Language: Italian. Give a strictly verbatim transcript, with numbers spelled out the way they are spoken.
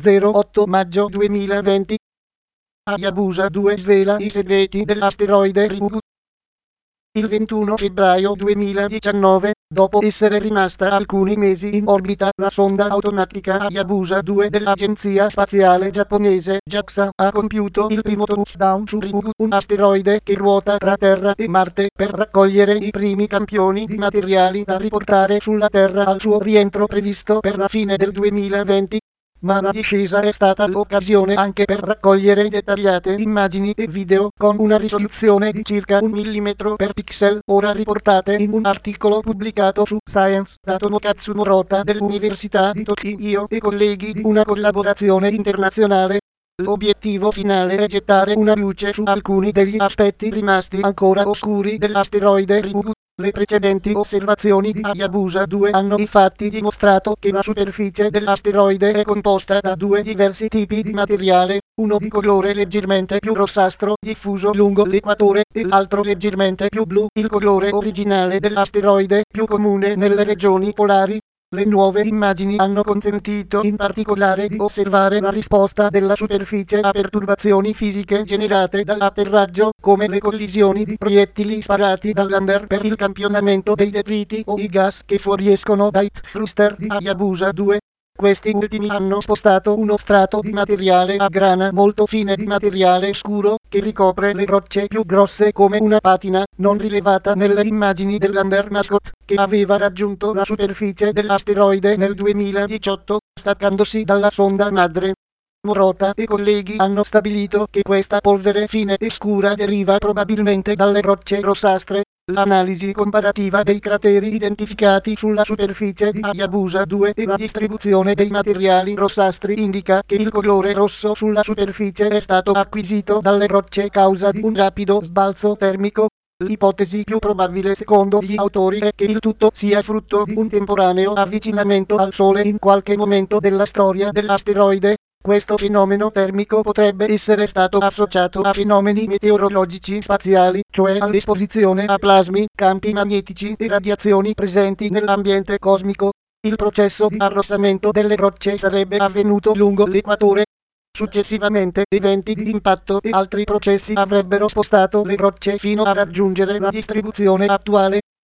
zero otto maggio duemilaventi. Hayabusa due svela i segreti dell'asteroide Ryugu. Il ventuno febbraio duemiladiciannove, dopo essere rimasta alcuni mesi in orbita, la sonda automatica Hayabusa due dell'Agenzia Spaziale Giapponese JAXA ha compiuto il primo touchdown su Ryugu, un asteroide che ruota tra Terra e Marte, per raccogliere i primi campioni di materiali da riportare sulla Terra al suo rientro previsto per la fine del duemilaventi. Ma la discesa è stata l'occasione anche per raccogliere dettagliate immagini e video con una risoluzione di circa un millimetro per pixel, ora riportate in un articolo pubblicato su Science da Tomokatsu Murata dell'Università di Tokyo e colleghi di una collaborazione internazionale. L'obiettivo finale è gettare una luce su alcuni degli aspetti rimasti ancora oscuri dell'asteroide Ryugu. Le precedenti osservazioni di Hayabusa due hanno infatti dimostrato che la superficie dell'asteroide è composta da due diversi tipi di materiale, uno di colore leggermente più rossastro diffuso lungo l'equatore e l'altro leggermente più blu, il colore originale dell'asteroide più comune nelle regioni polari. Le nuove immagini hanno consentito in particolare di osservare la risposta della superficie a perturbazioni fisiche generate dall'atterraggio, come le collisioni di proiettili sparati dal lander per il campionamento dei detriti o i gas che fuoriescono dai thruster di Hayabusa due. Questi ultimi hanno spostato uno strato di materiale a grana molto fine di materiale scuro, che ricopre le rocce più grosse come una patina, non rilevata nelle immagini del lander Mascot, che aveva raggiunto la superficie dell'asteroide nel duemiladiciotto, staccandosi dalla sonda madre. Murata e colleghi hanno stabilito che questa polvere fine e scura deriva probabilmente dalle rocce rossastre. L'analisi comparativa dei crateri identificati sulla superficie di Hayabusa due e la distribuzione dei materiali rossastri indica che il colore rosso sulla superficie è stato acquisito dalle rocce a causa di un rapido sbalzo termico. L'ipotesi più probabile secondo gli autori è che il tutto sia frutto di un temporaneo avvicinamento al Sole in qualche momento della storia dell'asteroide. Questo fenomeno termico potrebbe essere stato associato a fenomeni meteorologici spaziali, cioè all'esposizione a plasmi, campi magnetici e radiazioni presenti nell'ambiente cosmico. Il processo di arrossamento delle rocce sarebbe avvenuto lungo l'equatore. Successivamente, eventi di impatto e altri processi avrebbero spostato le rocce fino a raggiungere la distribuzione attuale.